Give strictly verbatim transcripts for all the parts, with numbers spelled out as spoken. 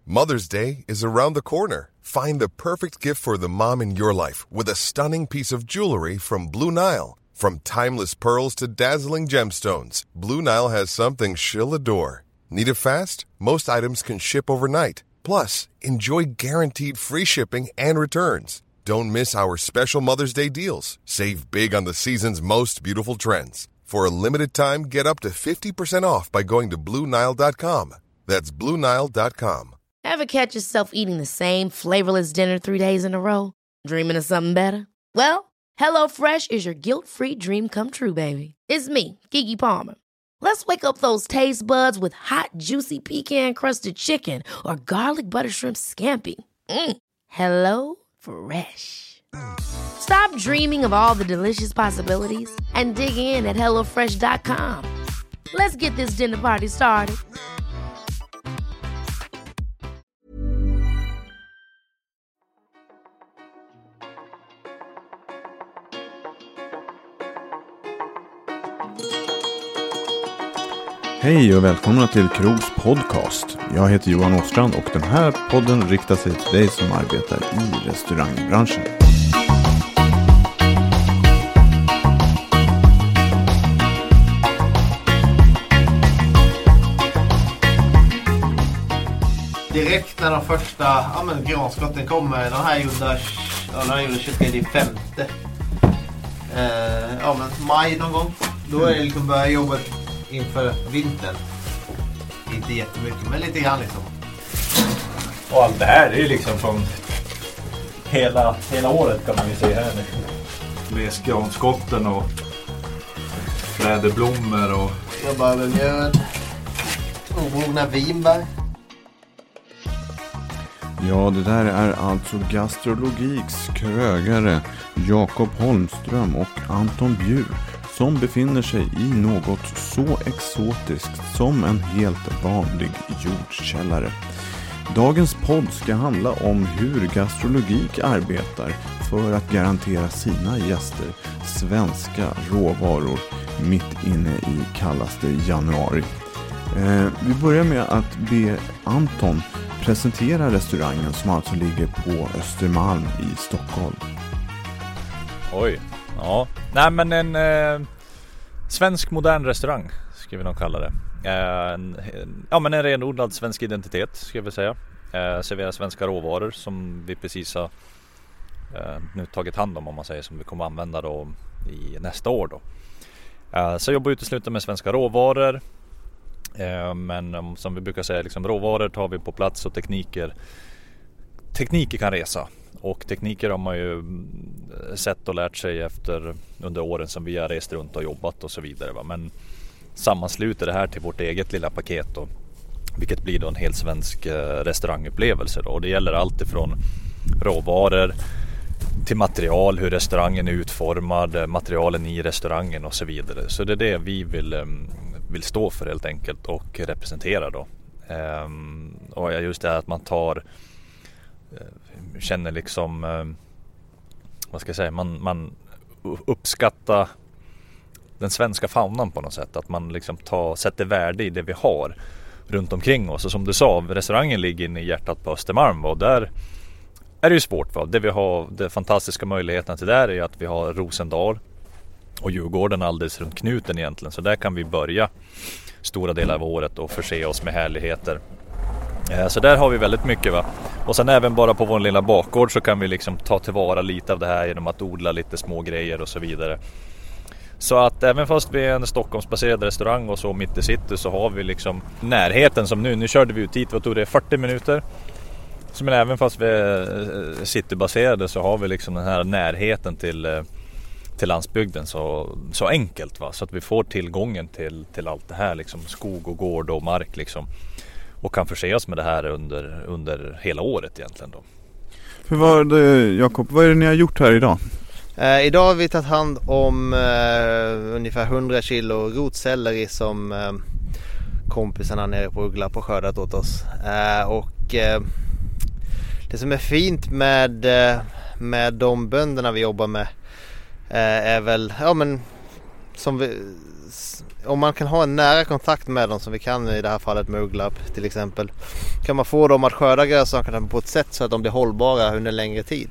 Mother's Day is around the corner. Find the perfect gift for the mom in your life with a stunning piece of jewelry from Blue Nile. From timeless pearls to dazzling gemstones, Blue Nile has something she'll adore. Need it fast? Most items can ship overnight. Plus, enjoy guaranteed free shipping and returns. Don't miss our special Mother's Day deals. Save big on the season's most beautiful trends. For a limited time, get up to fifty percent off by going to Blue Nile dot com. That's Blue Nile dot com. Ever catch yourself eating the same flavorless dinner three days in a row? Dreaming of something better? Well, HelloFresh is your guilt-free dream come true, baby. It's me, Keke Palmer. Let's wake up those taste buds with hot, juicy pecan-crusted chicken or garlic butter shrimp scampi. Mm. Hello Fresh. Stop dreaming of all the delicious possibilities and dig in at hello fresh dot com. Let's get this dinner party started. Hej och välkomna till Krogs podcast. Jag heter Johan Åstrand och den här podden riktar sig till dig som arbetar i restaurangbranschen. Direkt när de första ja, men, granskotten kommer, den här gjorda, ja, den här gjorda tjugotredje femte eh, ja men maj någon gång, då är det liksom börja jobba inför vintern. Inte jättemycket, men lite grann liksom. Och allt det här är ju liksom från hela, hela året kan man ju se här. Med granskotten och fläderblommor och... Jobbar med mjöd, omogna vinbär. Ja, det där är alltså Gastrologiks krögare Jakob Holmström och Anton Bjur som befinner sig i något så exotiskt som en helt vanlig jordkällare. Dagens podd ska handla om hur Gastrologik arbetar för att garantera sina gäster svenska råvaror mitt inne i kallaste januari. Eh, vi börjar med att be Anton presentera restaurangen som alltså ligger på Östermalm i Stockholm. Oj, ja. Nej men en eh, svensk modern restaurang ska vi nog kalla det. Eh, en, ja men en renodlad svensk identitet ska jag väl säga. Eh, serverar svenska råvaror som vi precis har eh, nu tagit hand om om man säger, som vi kommer använda då i nästa år då. Eh, så jobbar uteslutande med svenska råvaror. Eh, men um, som vi brukar säga liksom, råvaror tar vi på plats och tekniker tekniker kan resa. Och tekniker har man ju sett och lärt sig efter under åren som vi har rest runt och jobbat och så vidare. Va? Men sammansluter det här till vårt eget lilla paket då, vilket blir då en helt svensk eh, restaurangupplevelse då. Och det gäller allt ifrån råvaror till material, hur restaurangen är utformad, materialen i restaurangen och så vidare. Så det är det vi vill, um, vill stå för helt enkelt och representera då. Um, och just det här att man tar känner liksom vad ska jag säga, man, man uppskattar den svenska faunan på något sätt, att man liksom tar, sätter värde i det vi har runt omkring oss. Och som du sa, restaurangen ligger inne i hjärtat på Östermalm och där är det ju svårt. Va? Det vi har, det fantastiska möjligheten till där är att vi har Rosendal och Djurgården alldeles runt knuten egentligen, så där kan vi börja stora delar av året och förse oss med härligheter. Så där har vi väldigt mycket, va. Och sen även bara på vår lilla bakgård så kan vi liksom ta tillvara lite av det här genom att odla lite små grejer och så vidare. Så att även fast vi är en Stockholmsbaserad restaurang och så mitt i city, så har vi liksom närheten som nu. Nu körde vi ut hit, vad tog det, fyrtio minuter. Så men även fast vi är citybaserade så har vi liksom den här närheten till, till landsbygden så, så enkelt, va. Så att vi får tillgången till, till allt det här liksom, skog och gård och mark liksom. Och kan förse oss med det här under, under hela året egentligen då. För vad, Jakob, vad är det ni har gjort här idag? Eh, idag har vi tagit hand om eh, ungefär hundra kilo rotselleri som eh, kompisarna nere på Uggla på skördat åt oss. Eh, och eh, det som är fint med, eh, med de bönderna vi jobbar med eh, är väl, ja men som vi, om man kan ha en nära kontakt med dem, som vi kan i det här fallet med Ugglarp till exempel, kan man få dem att skörda grönsakerna på ett sätt så att de blir hållbara under längre tid.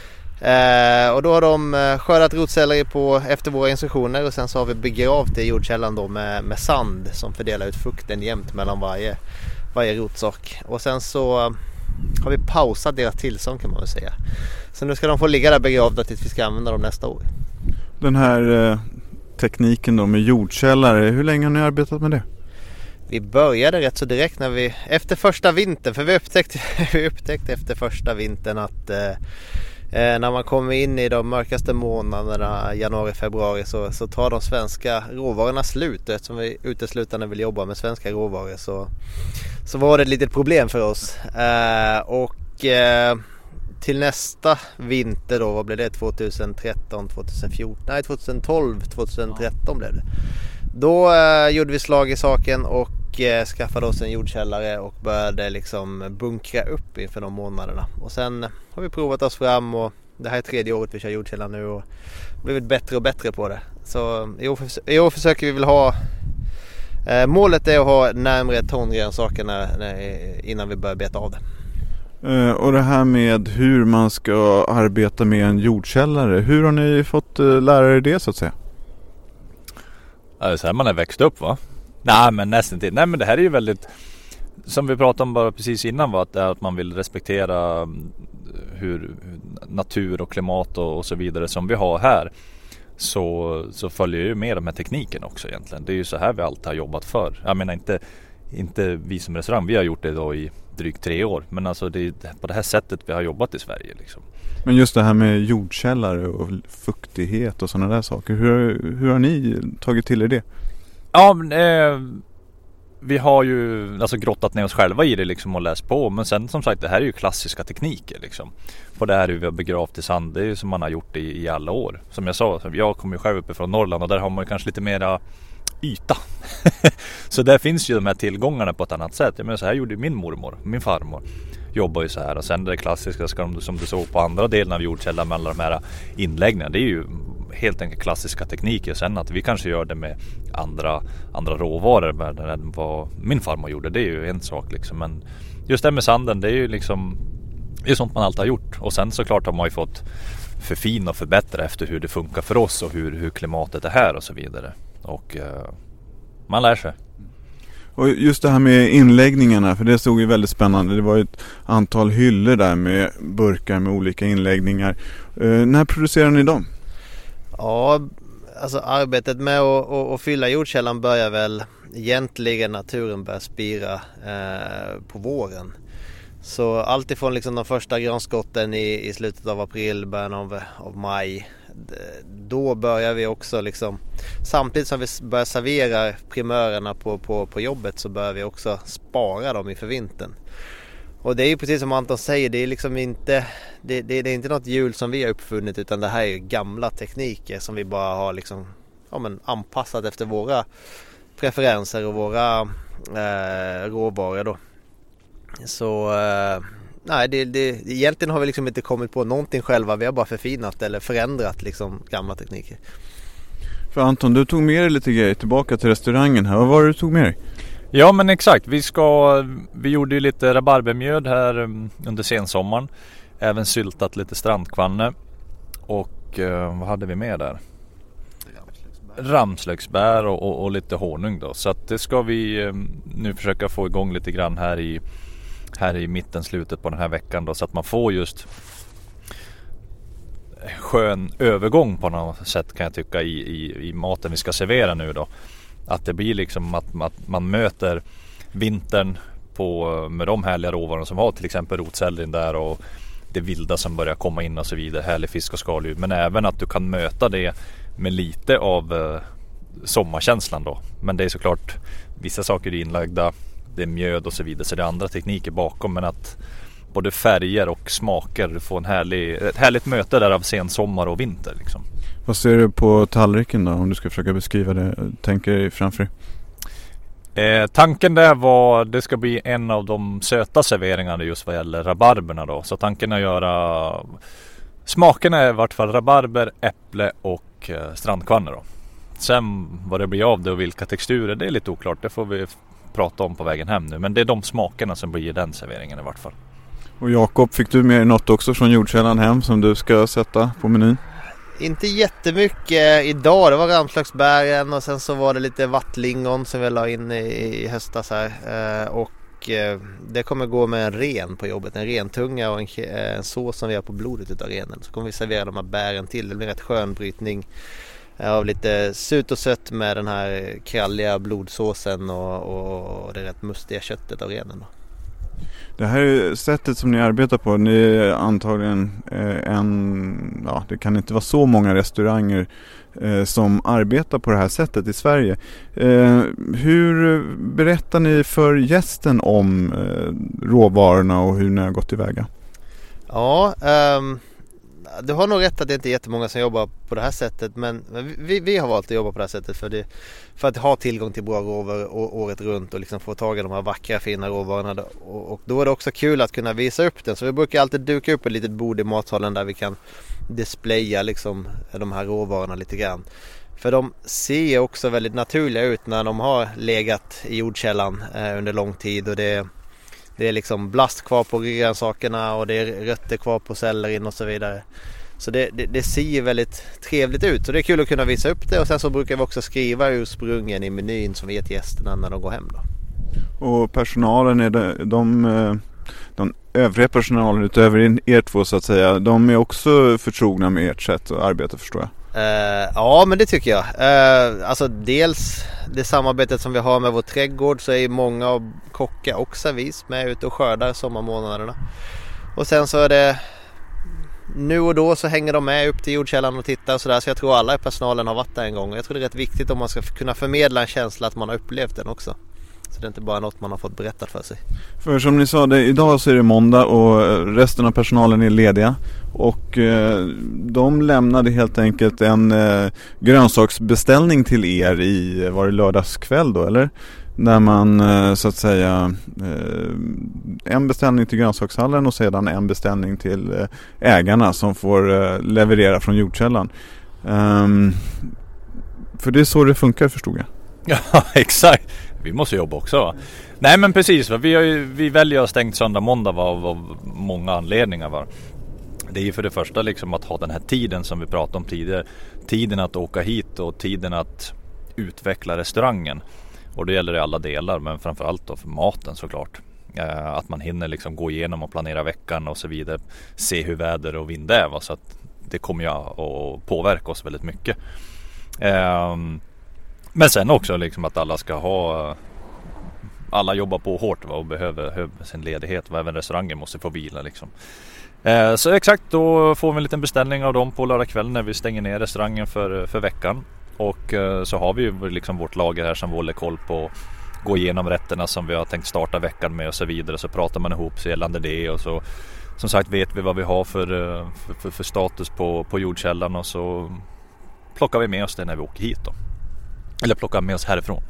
Eh, och då har de skördat rotselleri på, efter våra instruktioner, och sen så har vi begravt det i jordkällan då med, med sand som fördelar ut fukten jämnt mellan varje, varje rotsak. Och sen så har vi pausat deras tillstånd, kan man väl säga. Så nu ska de få ligga där begravda tills vi ska använda dem nästa år. Den här eh, tekniken då med jordkällare, hur länge har ni arbetat med det? Vi började rätt så direkt när vi, efter första vintern, för vi upptäckte, vi upptäckte efter första vintern att eh, när man kommer in i de mörkaste månaderna, januari, februari, så, så tar de svenska råvarorna slut. Eftersom vi uteslutande vill jobba med svenska råvaror så, så var det ett litet problem för oss. Eh, och eh, till nästa vinter då, vad blev det? tjugotretton, tjugofjorton, nej tjugotolv, tjugotretton blev det. Då eh, gjorde vi slag i saken och eh, skaffade oss en jordkällare och började liksom bunkra upp inför de månaderna. Och sen har vi provat oss fram, och det här är tredje året vi kör jordkällare nu och blivit bättre och bättre på det. Så i år, i år försöker vi väl ha, eh, målet är att ha närmare tongrönsaker när, när, innan vi börjar beta av det. Uh, och det här med hur man ska arbeta med en jordkällare, hur har ni fått uh, lära er det så att säga? Ja, det är så här man är växt upp, va? Nej, men nästan till. Nej, men det här är ju väldigt, som vi pratade om bara precis innan, var att, det är att man vill respektera hur natur och klimat och, och så vidare som vi har här. Så, så följer ju med de här tekniken också egentligen. Det är ju så här vi alltid har jobbat för. Jag menar inte, inte vi som restaurang, vi har gjort det då i drygt tre år. Men alltså det är på det här sättet vi har jobbat i Sverige liksom. Men just det här med jordkällare och fuktighet och sådana där saker. Hur, hur har ni tagit till er det? Ja, men, eh, vi har ju alltså grottat ner oss själva i det liksom och läst på. Men sen som sagt, det här är ju klassiska tekniker liksom. På det här är vi har begravt i sand, det är ju som man har gjort i, i alla år. Som jag sa, jag kommer ju själv uppifrån Norrland och där har man ju kanske lite mera yta. Så där finns ju de här tillgångarna på ett annat sätt. Jag menar, så här gjorde min mormor, min farmor jobbar ju så här. Och sen det klassiska ska de, som du såg på andra delen av jordkällan med alla de här inläggningarna, det är ju helt enkelt klassiska tekniker. Sen att vi kanske gör det med andra, andra råvaror än vad min farmor gjorde, det är ju en sak liksom. Men just det med sanden, det är ju liksom, det är sånt man alltid har gjort. Och sen såklart har man ju fått förfina och förbättra efter hur det funkar för oss och hur, hur klimatet är här och så vidare. Och uh, man lär sig. Och just det här med inläggningarna, för det såg ju väldigt spännande. Det var ju ett antal hyllor där med burkar med olika inläggningar. Uh, när producerar ni dem? Ja, alltså arbetet med att, att, att fylla jordkällan börjar väl egentligen naturen börjar spira eh, på våren. Så allt ifrån liksom de första granskotten i, i slutet av april, början av, av maj. Då börjar vi också liksom, samtidigt som vi börjar servera primörerna på, på, på jobbet, så börjar vi också spara dem inför vintern. Och det är ju precis som Anton säger, det är liksom inte det, det, det är inte något hjul som vi har uppfunnit, utan det här är ju gamla tekniker som vi bara har liksom, ja, men anpassat efter våra preferenser och våra eh, råvaror då. Så eh, nej, det, det, egentligen har vi liksom inte kommit på någonting själva. Vi har bara förfinat eller förändrat liksom gamla tekniker. För Anton, du tog med dig lite grejer tillbaka till restaurangen här. Vad var det du tog med dig? Ja, men exakt. Vi, ska, vi gjorde ju lite rabarbermjöd här under sensommaren. Även syltat lite strandkvanne. Och eh, vad hade vi med där? Ramslöksbär och, och, och lite honung då. Så att det ska vi eh, nu försöka få igång lite grann här i här i mitten, slutet på den här veckan då, så att man får just skön övergång på något sätt, kan jag tycka, i, i, i maten vi ska servera nu då. Att det blir liksom att, att man möter vintern på, med de härliga råvarorna som har till exempel rotsellerin där och det vilda som börjar komma in och så vidare, härlig fisk och skaldjur, men även att du kan möta det med lite av eh, sommarkänslan då. Men det är såklart vissa saker är inlagda, det är mjöd och så vidare, så det är andra tekniker bakom, men att både färger och smaker, du får en härlig, ett härligt möte där av sensommar och vinter liksom. Vad ser du på tallriken då, om du ska försöka beskriva det, tänker dig framför? Eh, tanken där var, det ska bli en av de söta serveringarna just vad gäller rabarberna då, så tanken är att göra, smakerna är i vart fall rabarber, äpple och eh, strandkvanne då. Sen vad det blir av det och vilka texturer, det är lite oklart. Det får vi prata om på vägen hem nu. Men det är de smakerna som blir i den serveringen i vart fall. Och Jakob, fick du med något också från jordkällan hem som du ska sätta på menyn? Inte jättemycket idag. Det var ramslagsbären och sen så var det lite vattlingon som vi la in i, i höstas här. Eh, och eh, det kommer gå med en ren på jobbet. En rentunga och en, en sås som vi har på blodet utav renen. Så kommer vi servera de här bären till. Det blir rätt skön brytning av lite surt och sött med den här kralliga blodsåsen och, och, och det rätt mustiga köttet av renen då. Det här sättet som ni arbetar på, ni är antagligen eh, en, ja, det kan inte vara så många restauranger eh, som arbetar på det här sättet i Sverige. Eh, hur berättar ni för gästen om eh, råvarorna och hur ni har gått tillväga? Ja, um, du har nog rätt att det inte är jättemånga som jobbar på det här sättet, men vi, vi har valt att jobba på det här sättet för, det, för att ha tillgång till bra råvaror året runt och liksom få tag i de här vackra fina råvarorna. Och, och då är det också kul att kunna visa upp den, så vi brukar alltid duka upp ett litet bord i matsalen där vi kan displaya liksom de här råvarorna lite grann. För de ser också väldigt naturliga ut när de har legat i jordkällan eh, under lång tid och det Det är liksom blast kvar på grönsakerna och det är rötter kvar på sellerin och så vidare. Så det, det, det ser väldigt trevligt ut. Så det är kul att kunna visa upp det. Och sen så brukar vi också skriva ursprungen i menyn som vi ger till gästerna när de går hem då. Och personalen, är det, de, de övriga personalen utöver er två så att säga, de är också förtrogna med ert sätt att arbeta, förstår jag? Uh, ja, men det tycker jag. Uh, alltså dels det samarbetet som vi har med vår trädgård, så är många av kockar och servis med ute och skördar sommarmånaderna. Och sen så är det nu och då så hänger de med upp till jordkällan och tittar och sådär. Så jag tror alla i personalen har varit där en gång. Och jag tror det är rätt viktigt om man ska kunna förmedla en känsla att man har upplevt den också. Så det är inte bara något man har fått berättat för sig. För som ni sa, det, idag så är det måndag och resten av personalen är lediga. Och eh, de lämnade helt enkelt en eh, grönsaksbeställning till er i, var det lördagskväll då, eller? Där man eh, så att säga eh, en beställning till grönsakshallen och sedan en beställning till eh, ägarna som får eh, leverera från jordkällan. Um, för det är så det funkar, förstod jag. Ja, exakt. Vi måste jobba också, va? Nej, men precis. Vi, har ju, vi väljer att stängt söndag måndag av, av många anledningar, va? Det är ju för det första liksom att ha den här tiden som vi pratade om tidigare. Tiden att åka hit och tiden att utveckla restaurangen. Och det gäller i alla delar, men framförallt då för maten såklart. Eh, att man hinner liksom gå igenom och planera veckan och så vidare. Se hur väder och vind är, va? Så att det kommer ju att påverka oss väldigt mycket. Eh, men sen också liksom att alla ska ha... Alla jobbar på hårt, va? Och behöver, behöver sin ledighet. Va? Även restaurangen måste få vila liksom. Eh, så exakt, då får vi en liten beställning av dem på lördag kväll när vi stänger ner restaurangen för, för veckan. Och eh, så har vi ju liksom vårt lager här som håller koll på, gå igenom rätterna som vi har tänkt starta veckan med och så vidare. Så pratar man ihop sig gällande det och så som sagt vet vi vad vi har för, för, för, för status på, på jordkällan och så plockar vi med oss det när vi åker hit då. Eller plockar med oss härifrån.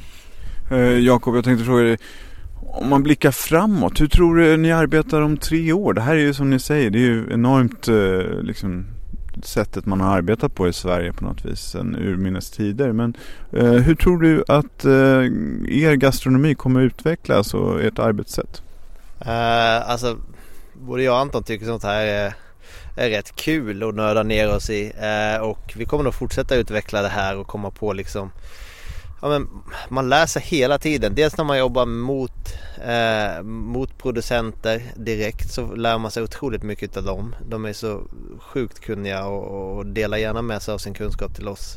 Eh, Jakob, jag tänkte fråga dig, om man blickar framåt, hur tror du ni arbetar om tre år? Det här är ju som ni säger, det är ju enormt eh, liksom, sättet man har arbetat på i Sverige på något vis sen urminnes tider. Men eh, hur tror du att eh, er gastronomi kommer utvecklas och ert arbetssätt? Uh, alltså, både jag och Anton tycker sånt här är, är rätt kul att nörda ner oss i. Uh, och vi kommer nog fortsätta utveckla det här och komma på liksom... Ja, men man lär sig hela tiden. Dels när man jobbar mot, eh, mot producenter direkt så lär man sig otroligt mycket av dem. De är så sjukt kunniga och, och delar gärna med sig av sin kunskap till oss.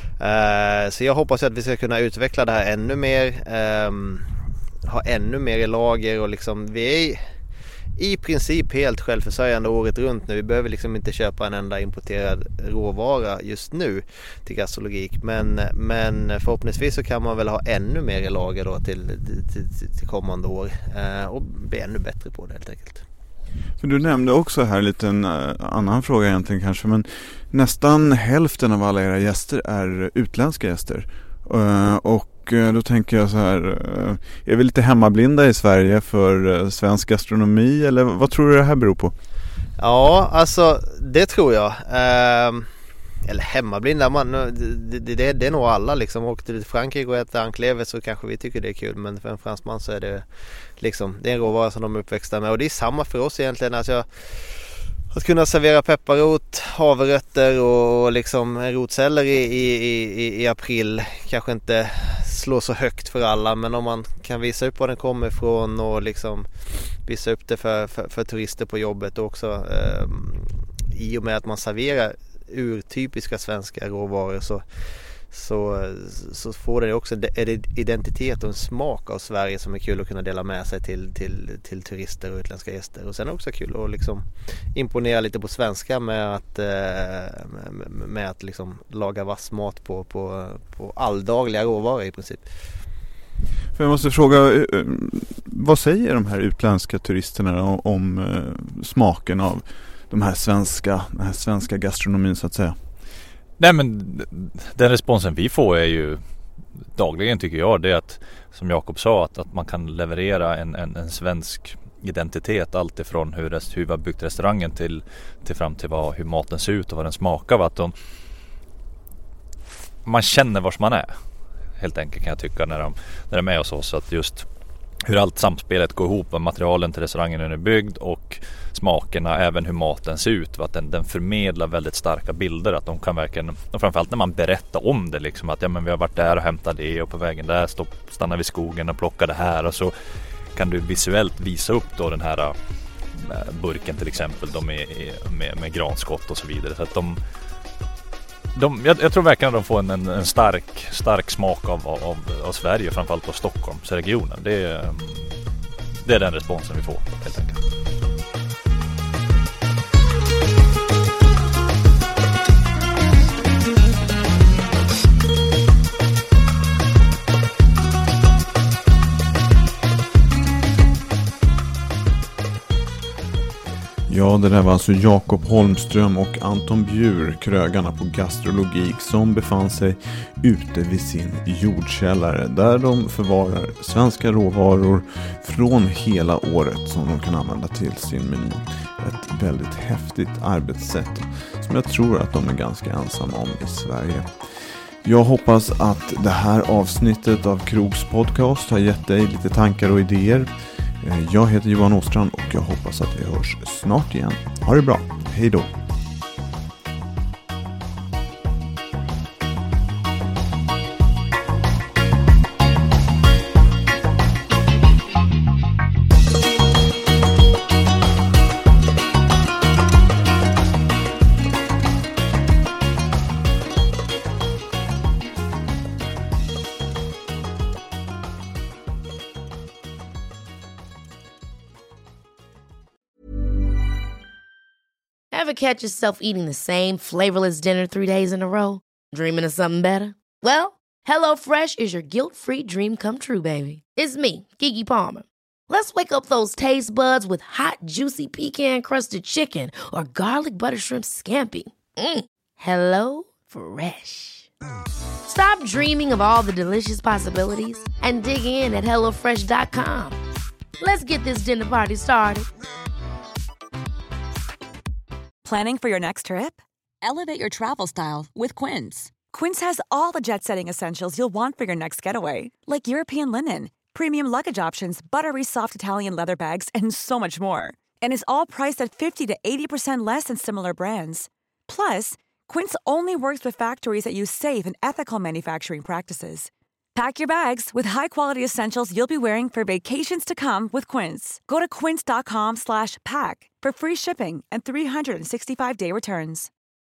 Eh, så jag hoppas att vi ska kunna utveckla det här ännu mer. Eh, ha ännu mer i lager och liksom vi är i princip helt självförsörjande året runt nu. Vi behöver liksom inte köpa en enda importerad råvara just nu till gastrologik. Men, men förhoppningsvis så kan man väl ha ännu mer i lager då till, till, till, till kommande år. Eh, och bli ännu bättre på det helt enkelt. För du nämnde också här lite en uh, annan fråga egentligen kanske. Men nästan hälften av alla era gäster är utländska gäster. Uh, och då tänker jag så här, är vi lite hemmablinda i Sverige för svensk gastronomi eller vad tror du det här beror på? Ja, alltså det tror jag. eller hemmablinda, man, det, det, det är nog alla liksom. Åkte till Frankrike och äter anklever så kanske vi tycker det är kul, men för en fransman så är det liksom, det är en råvara som de är uppväxta med, och det är samma för oss egentligen. Alltså, att kunna servera pepparrot, havrötter och liksom rotceller i, i, i, i april kanske inte slår så högt för alla, men om man kan visa upp var den kommer ifrån och liksom visa upp det för, för, för turister på jobbet också, eh, i och med att man serverar urtypiska svenska råvaror, så, så, så får det också en identitet och en smak av Sverige som är kul att kunna dela med sig till, till, till turister och utländska gäster. Och sen är det också kul att liksom imponera lite på svenska med att, med, med att liksom laga vass mat på, på, på alldagliga råvaror i princip. För jag måste fråga, vad säger de här utländska turisterna om, om smaken av de här svenska, den här svenska gastronomin så att säga? Nej, men den responsen vi får är ju dagligen, tycker jag, det är att, som Jakob sa, att, att man kan leverera en, en, en svensk identitet, allt ifrån hur, rest, hur vi har byggt restaurangen till, till fram till vad, hur maten ser ut och vad den smakar. Att de, man känner vars man är, helt enkelt, kan jag tycka, när de, när de är hos oss. Att just hur allt samspelet går ihop med materialen till restaurangen när den är byggd och smakerna, även hur maten ser ut, att den, den förmedlar väldigt starka bilder, att de kan verkligen, och framförallt när man berättar om det liksom, att ja, men vi har varit där och hämtat det, och på vägen där stopp, stannar vi i skogen och plockar det här, och så kan du visuellt visa upp då den här äh, burken till exempel då med, med, med granskott och så vidare, så att de, de jag, jag tror verkligen att de får en, en, en stark, stark smak av, av, av Sverige, framförallt av Stockholmsregionen. Det är, det är den responsen vi får, helt enkelt. Ja, det där var alltså Jakob Holmström och Anton Bjur, krögarna på Gastrologik, som befann sig ute vid sin jordkällare där de förvarar svenska råvaror från hela året som de kan använda till sin meny. Ett väldigt häftigt arbetssätt som jag tror att de är ganska ensamma om i Sverige. Jag hoppas att det här avsnittet av Krogs podcast har gett dig lite tankar och idéer. Jag heter Johan Åstrand och jag hoppas att vi hörs snart igen. Ha det bra. Hej då. Ever catch yourself eating the same flavorless dinner three days in a row? Dreaming of something better? Well, HelloFresh is your guilt-free dream come true, baby. It's me, Keke Palmer. Let's wake up those taste buds with hot, juicy pecan-crusted chicken or garlic butter shrimp scampi. Mm. Hello Fresh. Stop dreaming of all the delicious possibilities and dig in at hello fresh dot com. Let's get this dinner party started. Planning for your next trip? Elevate your travel style with Quince. Quince has all the jet-setting essentials you'll want for your next getaway, like European linen, premium luggage options, buttery soft Italian leather bags, and so much more. And is all priced at fifty to eighty percent less than similar brands. Plus, Quince only works with factories that use safe and ethical manufacturing practices. Pack your bags with high-quality essentials you'll be wearing for vacations to come with Quince. Go to quince dot com slash pack for free shipping and three sixty-five day returns.